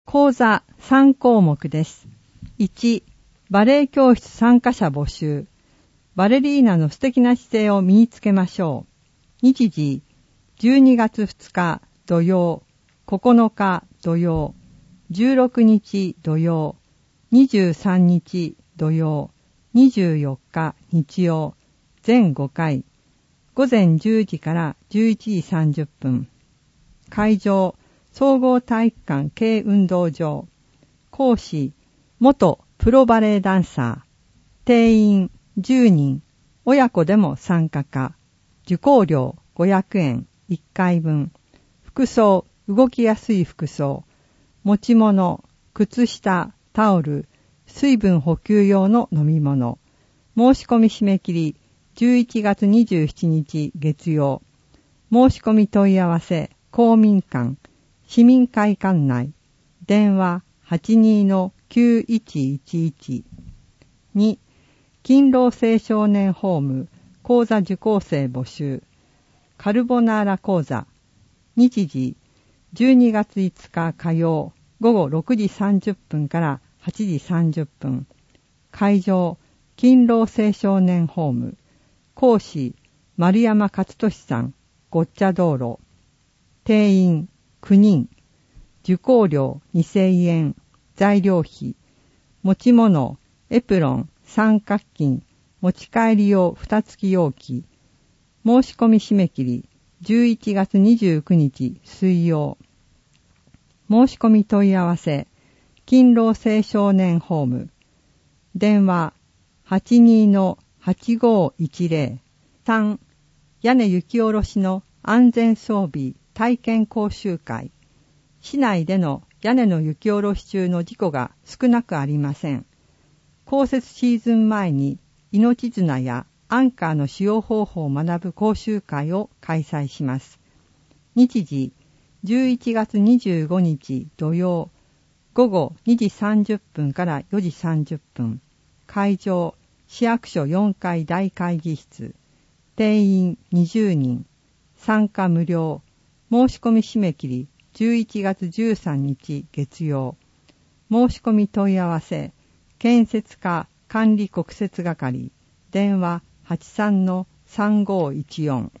講座3項目です。1、バレエ教室参加者募集。バレリーナの素敵な姿勢を身につけましょう。日時、12月2日土曜、9日土曜、16日土曜、23日土曜、24日日曜、全5回、午前10時から11時30分。会場、総合体育館軽運動場。講師、元プロバレエダンサー。定員10人。親子でも参加可。受講料500円1回分。服装、動きやすい服装。持ち物、靴下、タオル、水分補給用の飲み物。申し込み締め切り11月27日月曜。申し込み問い合わせ、公民館、市民会館内。電話 82-9111。2、勤労青少年ホーム、講座受講生募集。カルボナーラ講座。日時、12月5日火曜、午後6時30分から8時30分。会場、勤労青少年ホーム。講師、丸山勝利さん、ごっちゃ道路。定員9人。受講料2000円。材料費。持ち物、エプロン、三角巾、持ち帰り用蓋付き容器。申し込み締め切り11月29日水曜。申し込み問い合わせ、勤労青少年ホーム。電話 82-8510。3、屋根雪下ろしの安全装備体験講習会。市内での屋根の雪下ろし中の事故が少なくありません。降雪シーズン前に命綱やアンカーの使用方法を学ぶ講習会を開催します。日時、11月25日土曜、午後2時30分から4時30分。会場、市役所4階大会議室。定員20人。参加無料。申し込み締め切り11月13日月曜。申し込み問い合わせ、建設課管理国設係。電話 83-3514。